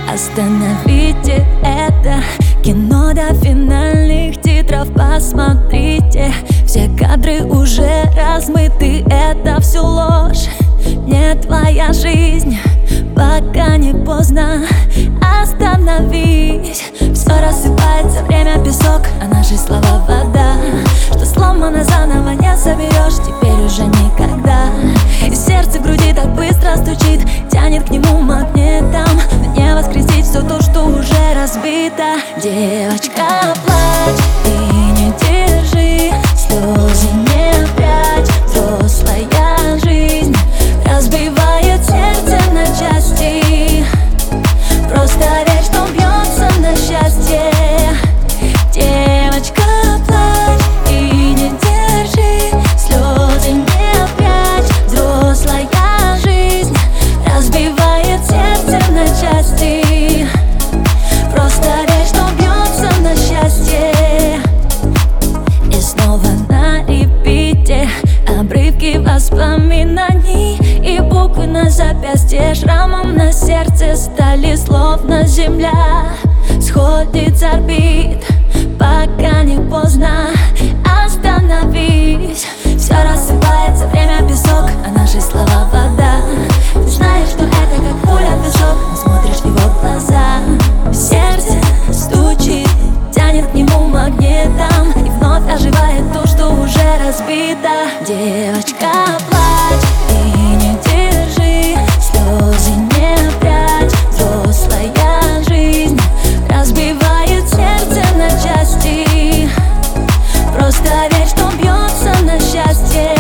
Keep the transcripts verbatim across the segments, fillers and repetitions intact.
Остановите это кино до финальных титров, посмотрите. Все кадры уже размыты, это все ложь, не твоя жизнь, пока не поздно. Остановись, все рассыпается, время песок, а наши слова вода. Что сломано заново не соберешь, теперь уже никогда. И сердце в груди так быстро стучит, тянет к нему магнитом. Не воскресить все то, что уже разбито. Девочка, плачь и не держи слезы, не прячь. Взрослая жизнь разбивает сердце на части. Просто верь, что бьется на счастье. Девочка, плачь и не держи слезы, не прячь. Взрослая жизнь разбивает сердце на части. Просто верь, что бьется на счастье. И снова на репите обрывки воспоминаний и буквы на запястье. Шрамом на сердце стали словно земля сходит с орбит, пока не поздно. Остановись, все рассыпается, время песок, а наши слова вода. Ты знаешь, что это как пуля в песок, но смотришь в его глаза. Сердце стучит, тянет к нему магнитом, и вновь оживает то, что уже разбито. Девочка, плачь и не держи слезы, не прячь. Взрослая жизнь разбивает сердце на части. Просто верь, что бьется на счастье.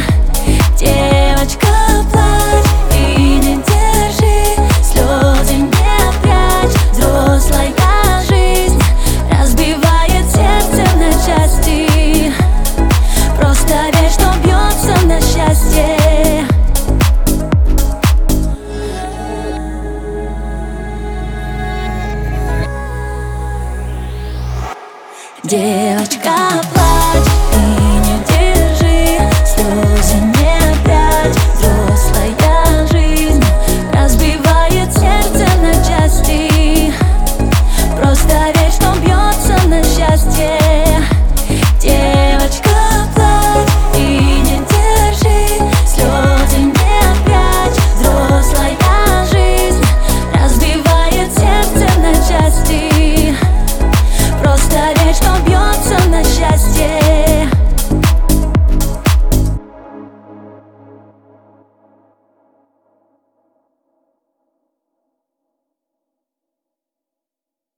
Девочка, плачь и не держи слезы, не прячь. Взрослая жизнь разбивает сердце на части. Просто верь, что бьется на счастье. Девочка, плачь.